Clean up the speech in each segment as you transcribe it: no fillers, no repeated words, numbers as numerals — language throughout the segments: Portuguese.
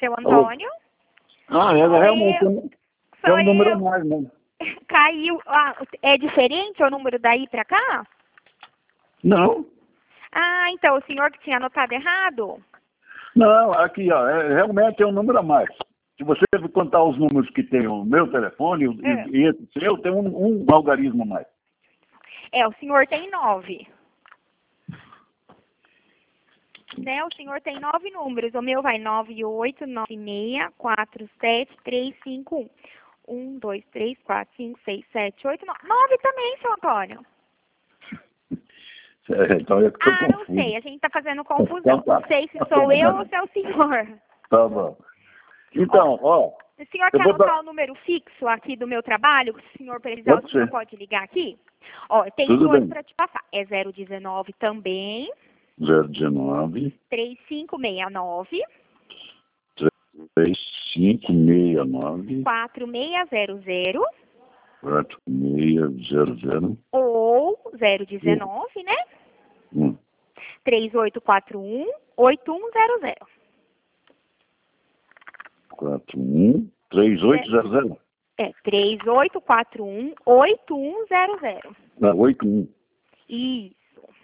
Seu Antônio? Realmente é um número a eu. mais, né? Caiu. É diferente o número daí pra cá? Não, Ah, então o senhor que tinha anotado errado? não, aqui, ó, realmente é um número a mais. Se você contar os números que tem o meu telefone É. e esse seu, tem um algarismo a mais. O senhor tem 9. Né? O senhor tem 9 números. O meu vai 98964735. 1, 2, 3, 4, 5, 6, 7, 8, 9. 9 também, seu Antônio. Então eu estou Não confuso. sei. A gente tá fazendo confusão. Então tá. Não sei se sou eu ou se é o senhor. Tá bom. Então, ó. O senhor eu quer vou anotar dar... o número fixo aqui do meu trabalho? Se o senhor precisar, Pode o senhor ser. pode ligar aqui? Ó, tem Tudo dois bem. para te passar. É 019 também. 019 3569 3569 4600 4600 ou 019, né? 3841 8100. 41 3800. 3841 8100. 81 Isso.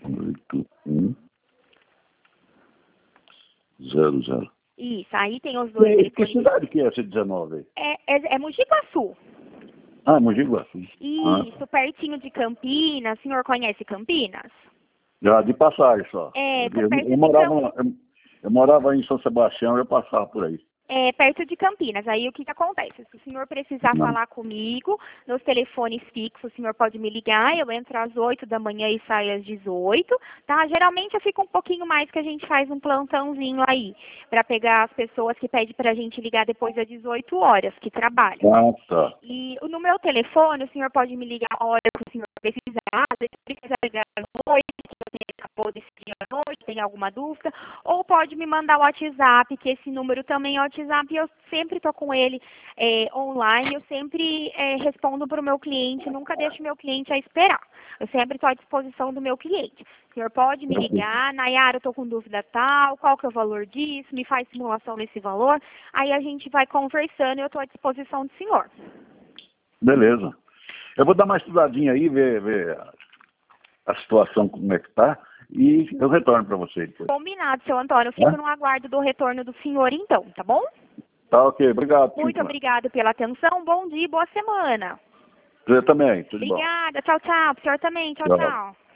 8100. Isso. Aí tem os dois Que telefones. cidade que é essa 19 aí? É Mogi Guaçu. Mogi Guaçu. Isso, pertinho de Campinas. O senhor conhece Campinas? Já de passagem só. Perto de Eu morava em São Sebastião e eu passava por aí. Perto de Campinas. Aí o que acontece? Se o senhor precisar falar comigo, nos telefones fixos, o senhor pode me ligar, eu entro às 8 da manhã e saio às 18, tá? Geralmente eu fico um pouquinho mais que a gente faz um plantãozinho aí, para pegar as pessoas que pedem pra gente ligar depois das 18 horas, que trabalham. Tá. E no meu telefone, o senhor pode me ligar a hora que o senhor precisar, se precisar ligar à noite, que você acabou desse dia à noite, tem alguma dúvida, ou pode me mandar o WhatsApp, que esse número também é WhatsApp, e eu sempre estou com ele online, eu sempre respondo para o meu cliente, nunca deixo meu cliente a esperar. Eu sempre estou à disposição do meu cliente. O senhor pode me ligar, Nayara, eu estou com dúvida tal, qual que é o valor disso, me faz simulação nesse valor, aí a gente vai conversando e eu estou à disposição do senhor. Beleza. Eu vou dar uma estudadinha aí, ver a situação como é que tá, e eu retorno para você depois. Combinado, seu Antônio. Eu fico no aguardo do retorno do senhor, então, tá bom? Tá, ok. Obrigado. Muito obrigado pela atenção. Bom dia e boa semana. Você também. Tudo bom. Obrigada. Tchau, tchau. Pro senhor também. Tchau, tchau.